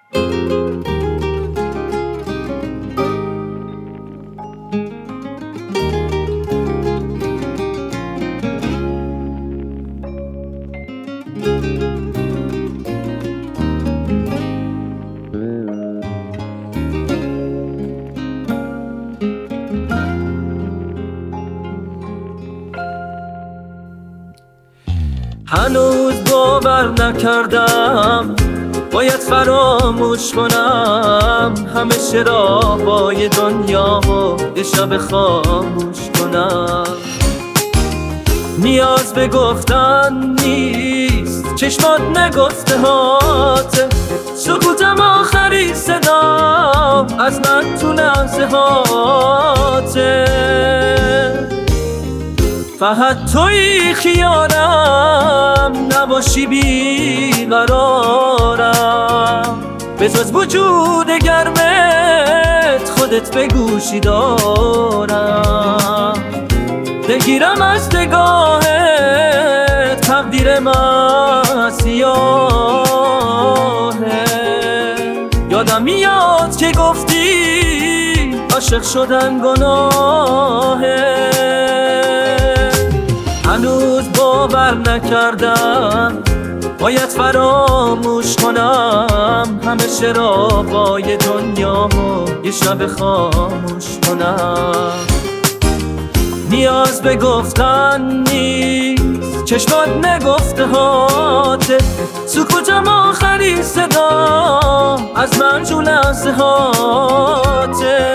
هنوز باور نکردم باید فراموش کنم همه شرابای دنیا و یه شب خاموش کنم. نیاز به گفتن نیست، چشمات نگفته هاته، سکوتم آخری صدا از من تو لحظه هاته. فقط توی خیالم، نباشی بیقرارم، بجز وجود گرمت خودت به گوشی دارم. بگیرم از نگاهت تقدیر من سیاهه. یادم میاد که گفتی عاشق شدن گناهه. هنوز باور نکردم باید فراموش کنم همه شرابای دنیا و یه شب خاموش کنم. نیاز به گفتن نیست، چشمات نگفته هاته، سکوتم آخری صدا از من جو لحظه هاته.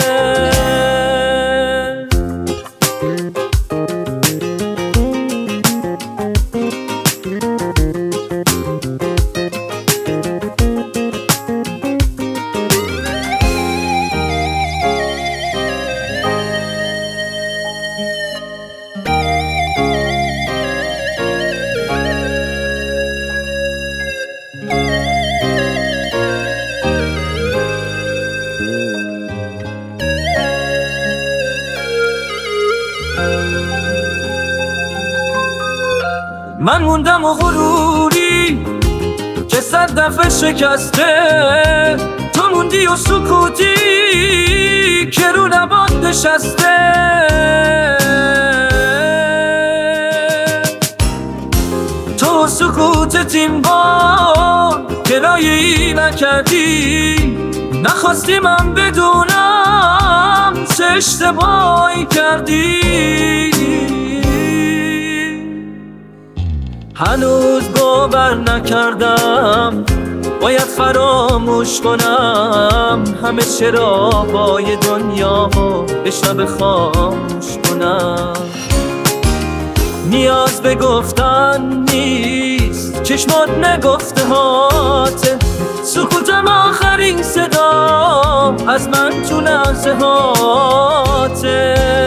من موندم و غروری که 100 دفعه شکسته، تو موندی و سکوتی که رو لبات نشسته. تو سکوتت این بار گرایی نکردی، نخواستی من بدونم چه اشتباهی کردی. هنوز باور نکردم باید فراموش کنم همه شرابای دنیا و به شب خاموش کنم. نیاز به گفتن نیست، چشمات نگفته هاته، سکوتم آخرین صدا از من تو لحظه هاته.